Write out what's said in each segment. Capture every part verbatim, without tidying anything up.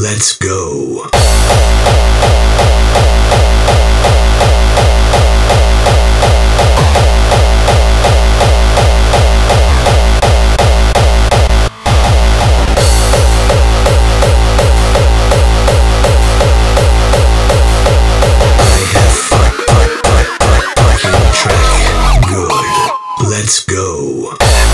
Let's go. Let's go.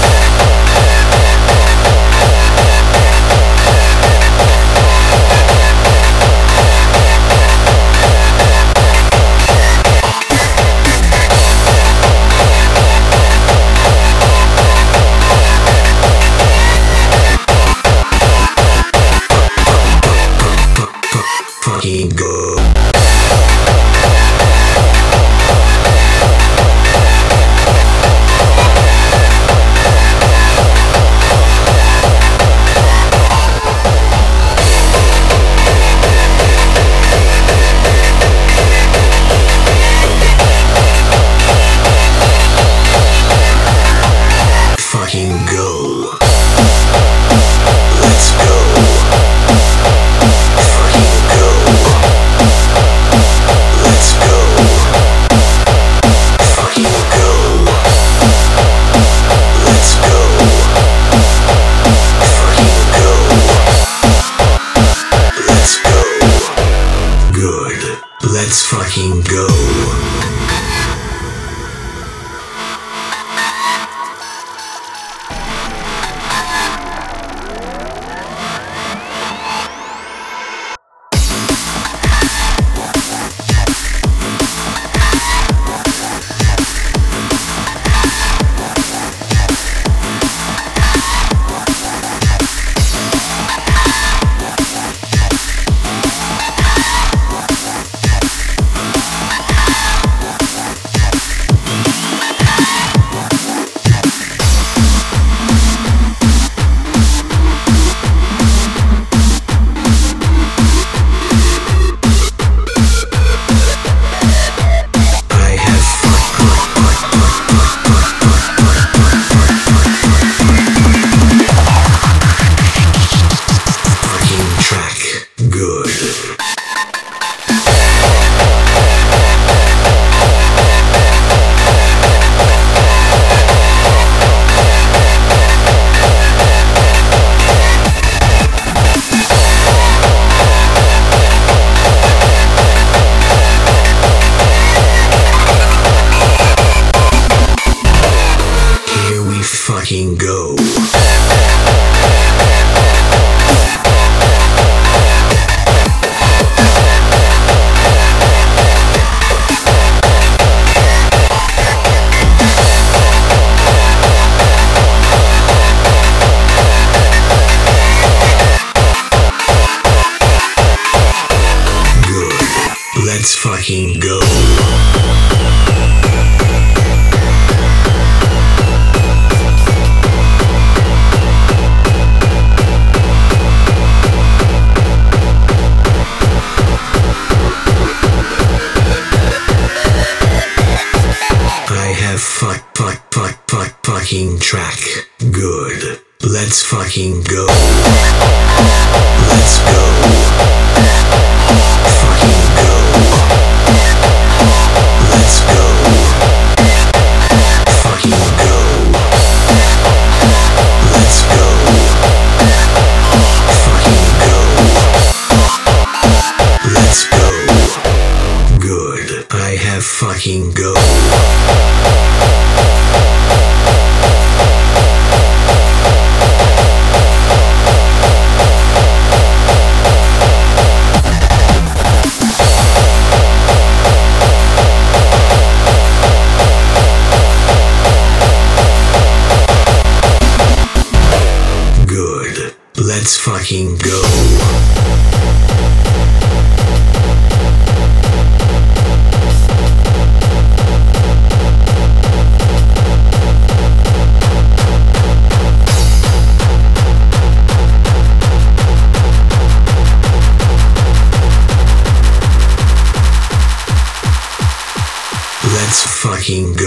Fucking go. Fucking go. Let's go. Fucking go. Let's go. Fucking go. Let's go. Fucking go. Let's go. Good. Let's fucking go. Fucking go. Good. Let's fucking go. Fuck, fuck, fuck, fuck, fucking track. Good. Let's fucking go. Let's go. Fucking go. Let's go. Fucking go. Let's go. Fucking go. Let's go. Good. I have fucking go. Good. Let's fucking go. Let's fucking go.